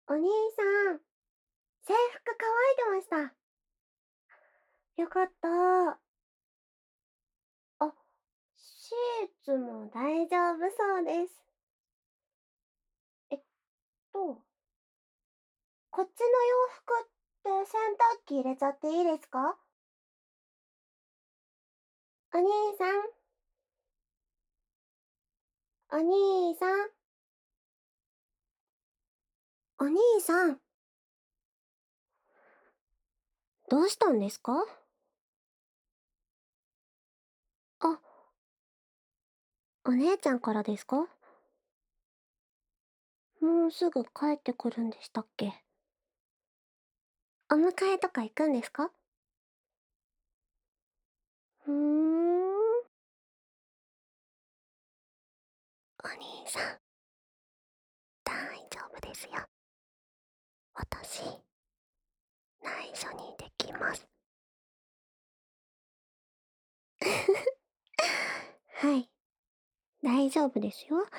お兄さん、制服乾いてました。よかった。あ、シーツも大丈夫そうです。えっと、こっちの洋服って洗濯機入れちゃっていいですか？お兄さん、お兄さん、お兄さん、どうしたんですか？あ、お姉ちゃんからですか？もうすぐ帰ってくるんでしたっけ？お迎えとか行くんですか？ふーん。お兄さん、大丈夫ですよ。私、内緒にできます。はい、大丈夫ですよ。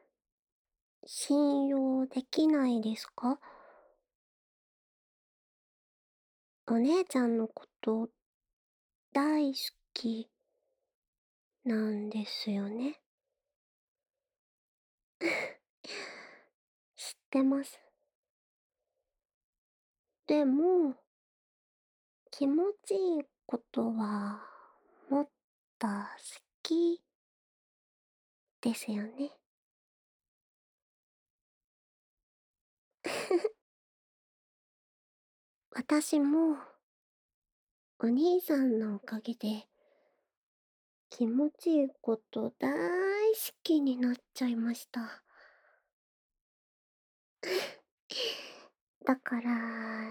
信用できないですか？お姉ちゃんのこと大好きなんですよね。知ってます。でも、気持ちいいことはもっと好きですよね。私もお兄さんのおかげで気持ちいいこと大好きになっちゃいました。だから、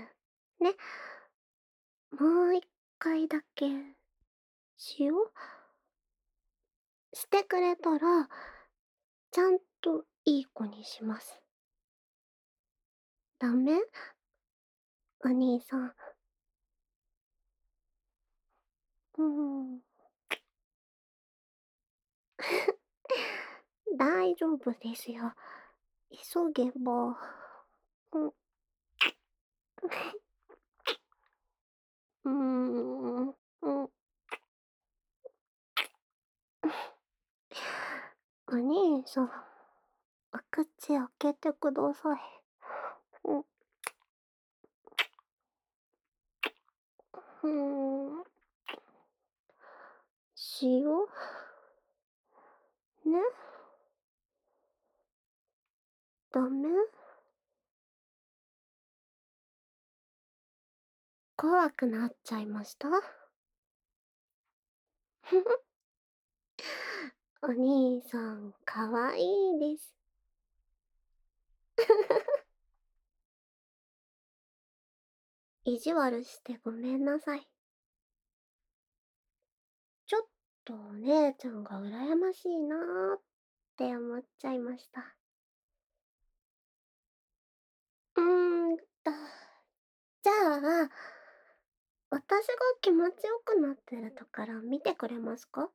ね、もう一回だけしよう。してくれたら、ちゃんといい子にします。ダメ？お兄さん。うーん。大丈夫ですよ。急げば。うん。うーん。うん。お兄さん、お口開けてください。うん。うーん。塩ね。ダメ？怖くなっちゃいました？お兄さん、かわいいです。意地悪してごめんなさい。ちょっとお姉ちゃんが羨ましいなーって思っちゃいました。うーんと、じゃあ、私が気持ちよくなってるところ見てくれますか？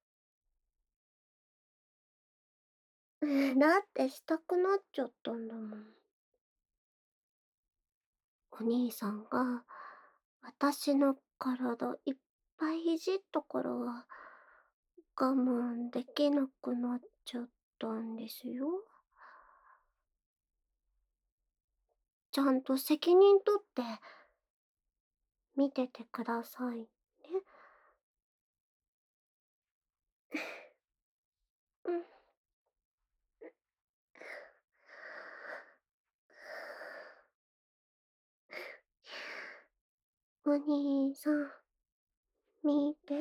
だってしたくなっちゃったんだもん。お兄さんが私の体いっぱいいじったから我慢できなくなっちゃったんですよ。ちゃんと責任取って見ててくださいね。うん。お兄さん、見て。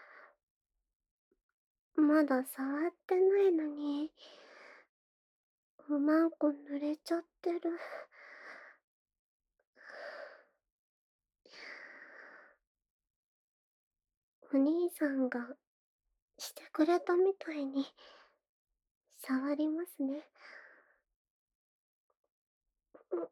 まだ触ってないのに、おまんこ濡れちゃってる。お兄さんがしてくれたみたいに触りますね。うん、うん、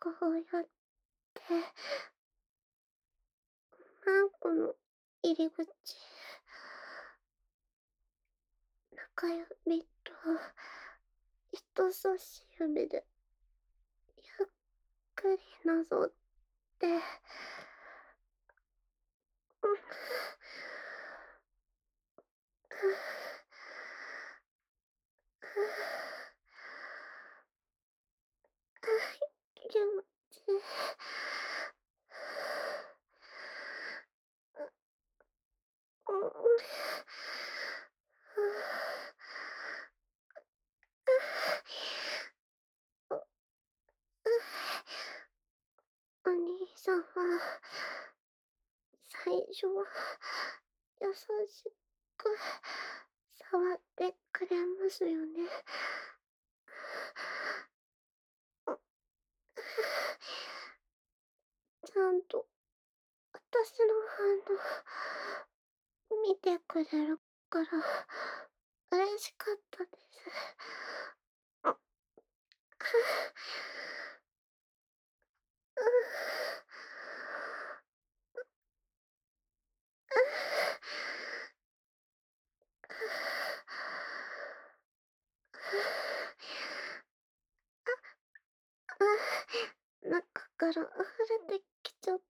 こうやって、マンコの入り口、中指と人差し指でゆっくりなぞって、うん、気持ちいい。うん、お兄さんは、最初は、優しく、触ってくれますよね。ちゃんと、私の反応、見てくれるから、嬉しかったです。中から溢れてきちゃった。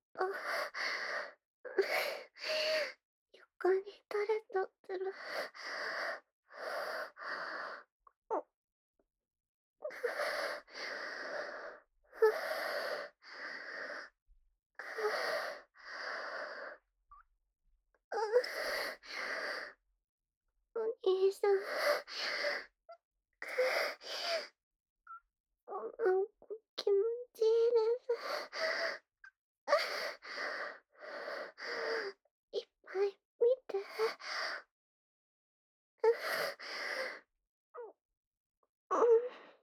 床に垂れちゃってる。お兄さん、なんか気持ちいいです。いっぱい見て。うん。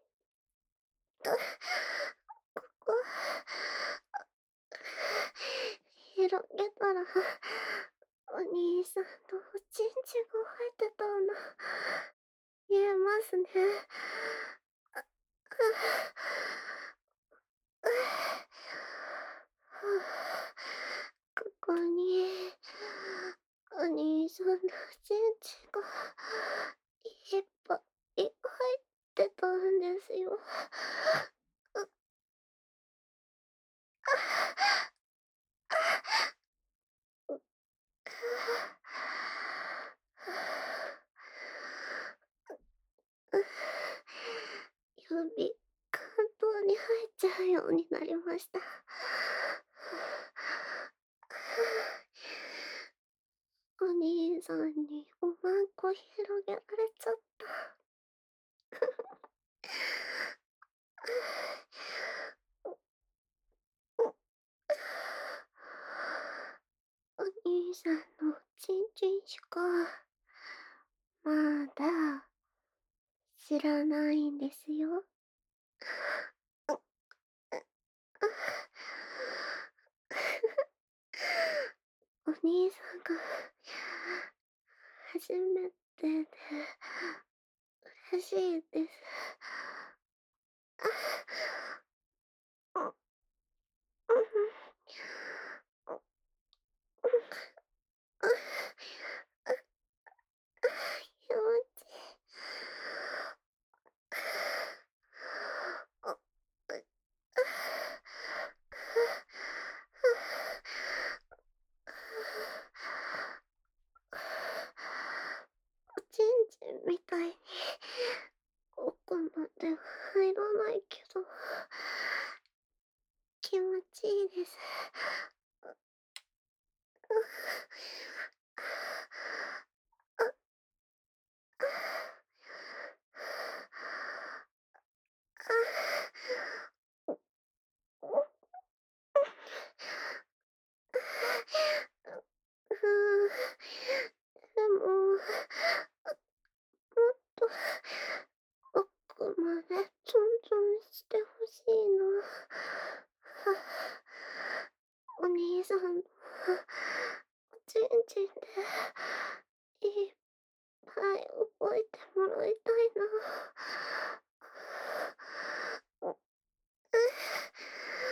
ここ、広げたら、お兄さんのおちんちんが入ってたんだ。見えますね。ここに、お兄さんのおちんちんがいっぱい入ってたんですよ。指、関東に入っちゃうようになりました。お兄さんにおまんこ広げられちゃった。お兄さんのちんちんしか、まだ、知らないんですよ。お兄さんが、初めてで、嬉しいです。気持ちいおちんちんみたいに奥まで入らないけど、気持ちいいです。でも、もっと奥までツンツンしてほしいな。お兄さんのおちんちんでいっぱい覚えてもらいたいな。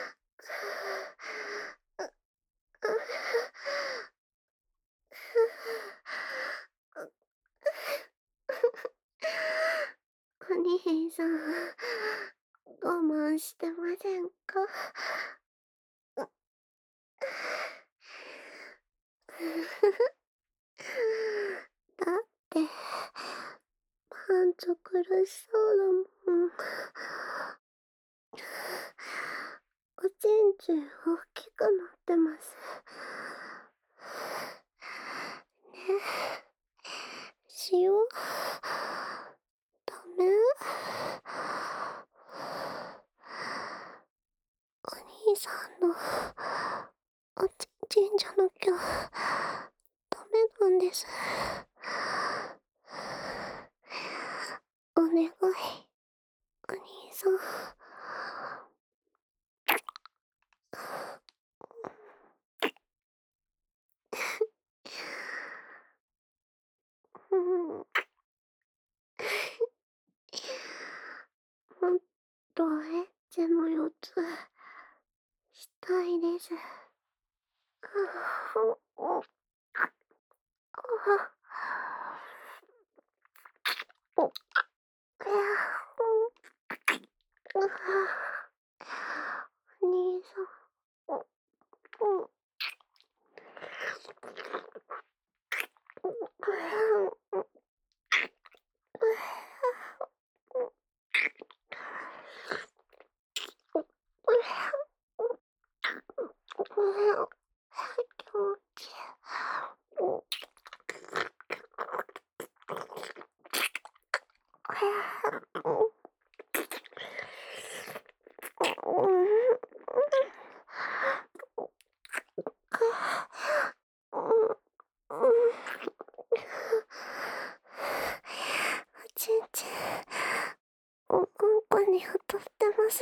兄さん、我慢してませんか？だって、パンツ苦しそうだもん。おちんちん大きくなってます。ねえ、塩？ダメ？お兄さんのおちんちんじゃなきゃダメなんです。お願い、お兄さん。うん。もっとエッチの4つしたいです。お兄さん。気持ちいおちんちん、おうんこに当たってます。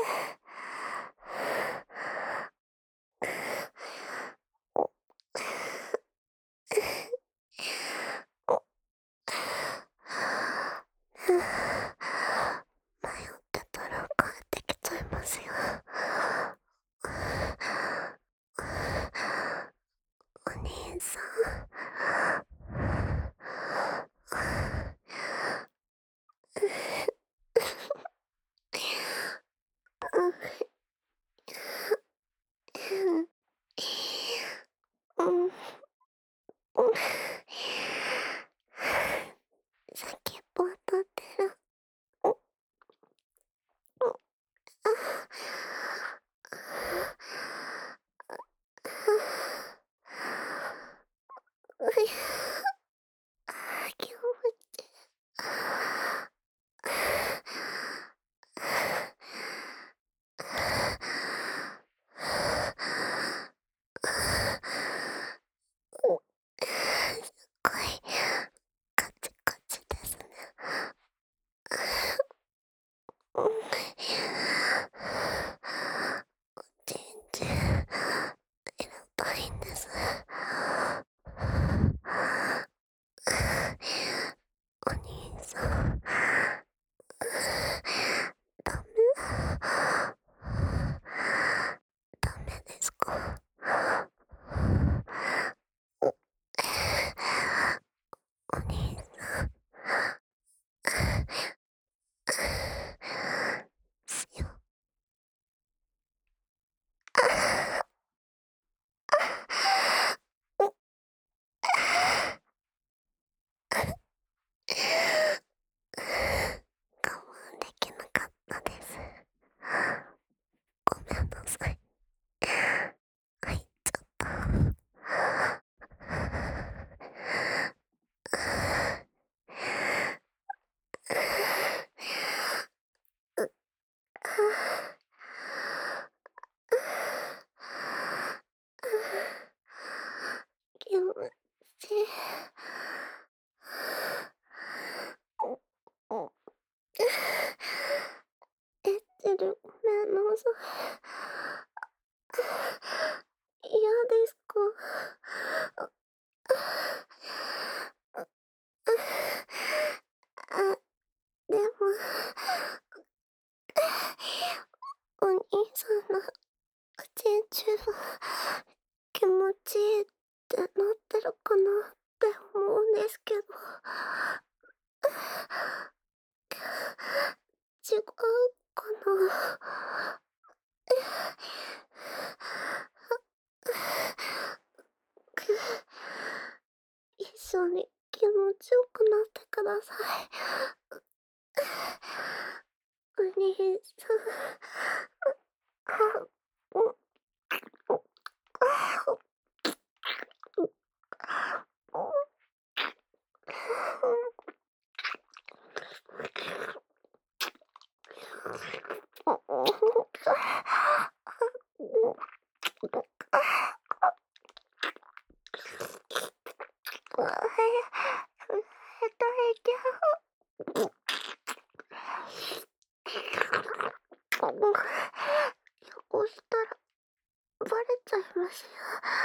迷ってたら帰ってきちゃいますよ。お兄さん。うん、うん、先っぽ当たってる。気持ちいすごいカチカチですね。うん。全然入れたいんです。お兄さん、ダメ？ダメですか？お兄さん、しよう。我慢できなかったです。ごめんなさい。入っちゃった。気持ちいい。エッチでごめんなさい。嫌ですか？あ、でも、お兄さんのおちんちんは気持ちいいってなってるかなって思うんですけど、違うかな。一緒に気持ちよくなってください。お兄さん。こうしたらバレちゃいますよ。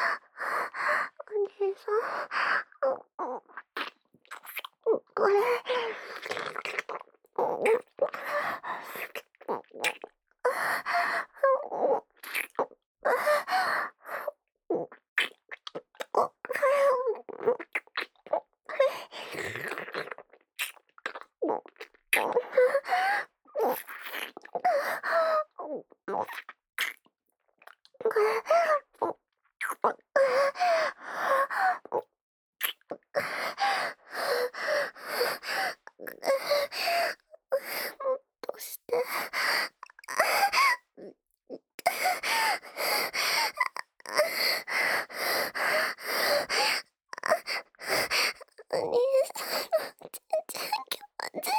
お兄さん。これ。どうして。お兄さんの全然気持ち。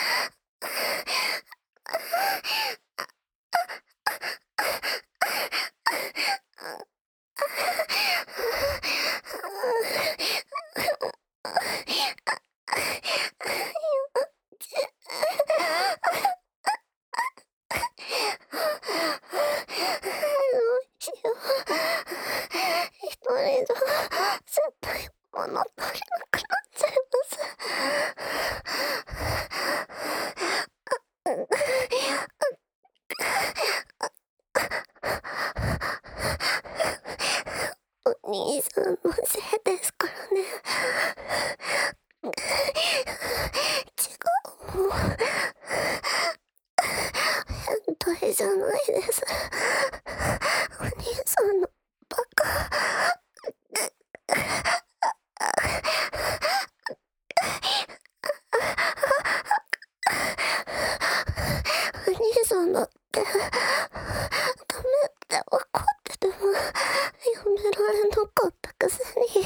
一人じゃ絶対物足りなくなっちゃいます。お兄さんのせいですからね。違うもん。変態じゃないです。お兄さんのバカ。お兄さんだってダメって分かっててもやめられなかったくせに。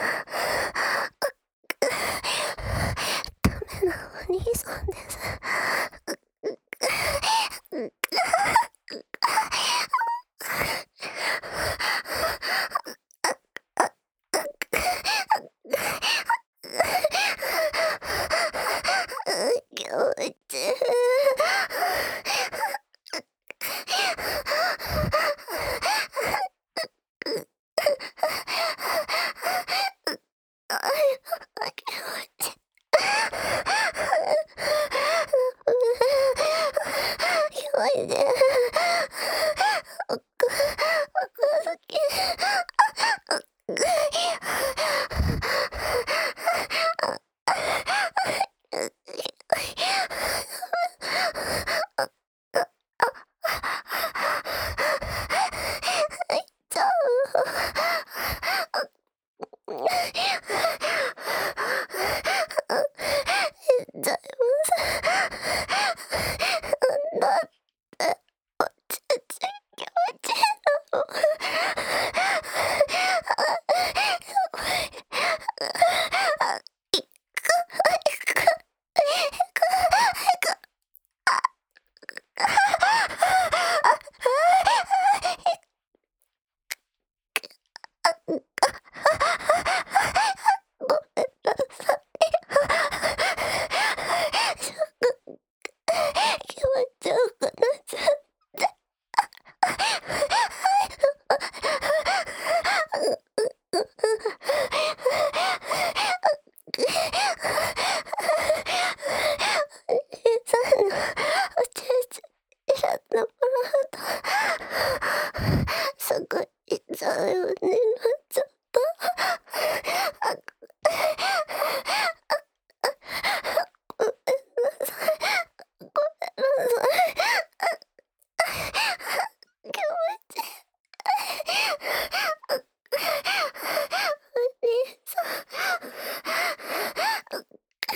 ダメなお兄さんです。気持ち。おいで。奥好き。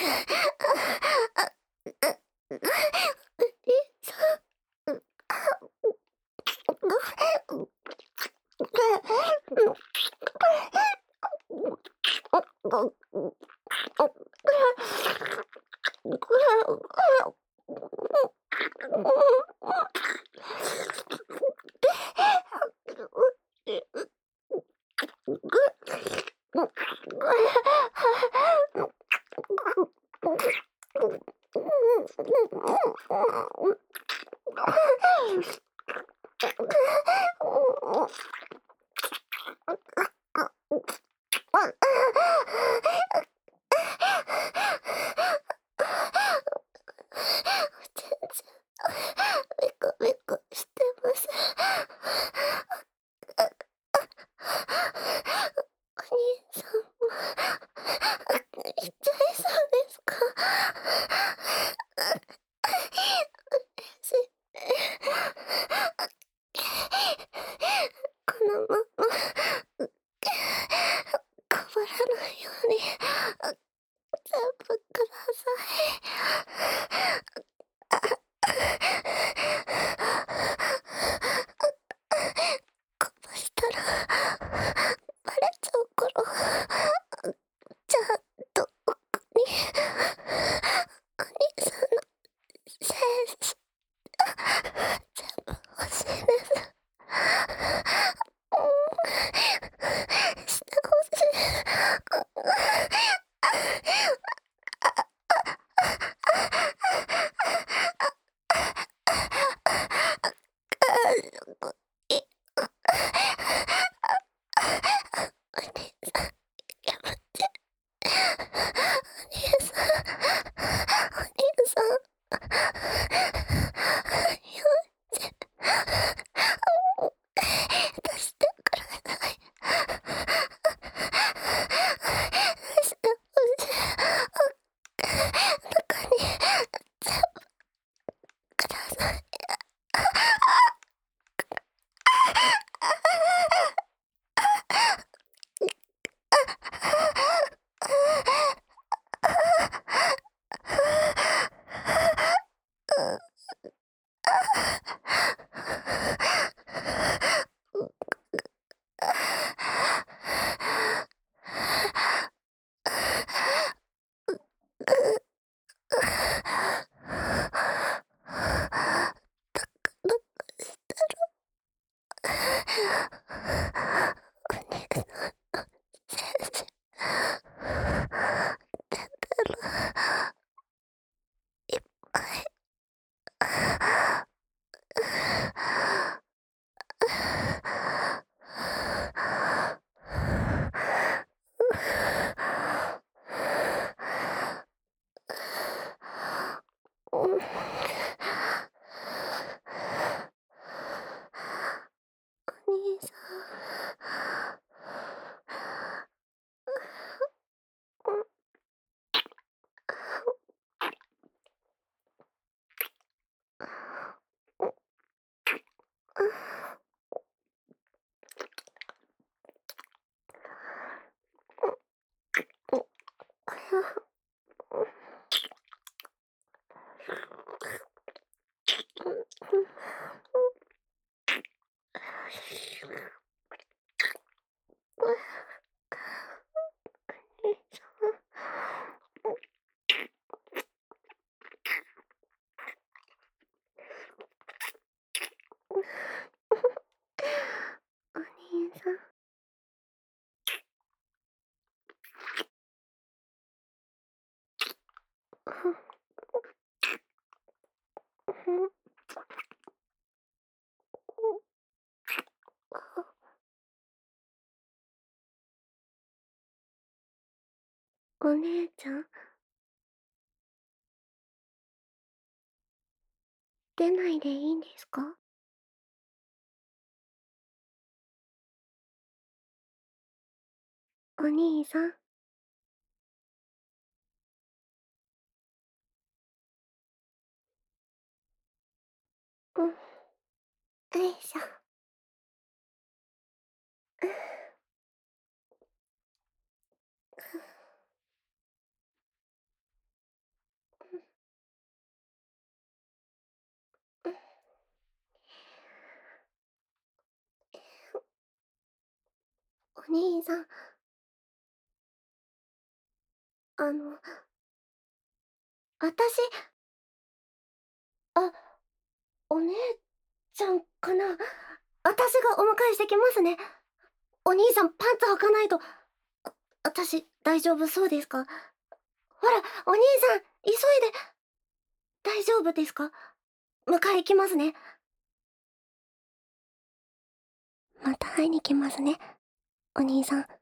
ベコベコしてます。お兄さんも行っちゃいそうですか？しこのまま変わらないように全部ください。こぼしたらバレちゃうから、ちゃんと奥にお兄さんのセンス全部欲しいです。してほしい。お兄さん、やめて。お兄さん、お兄さん。やめて。出してくれない。出してほしい。中に全部ください。お兄さんの先生、出てる。いっぱい。うん。お兄さん。お兄さん。お姉ちゃん、出ないでいいんですか？お兄さん。うん。よいしょ。 お兄さん、あの、私、あ、お姉ちゃんかな。私がお迎えしてきますね。お兄さん、パンツ履かないと。私、大丈夫そうですか？ほら、お兄さん、急いで。大丈夫ですか？迎え行きますね。また会いに来ますね、お兄さん。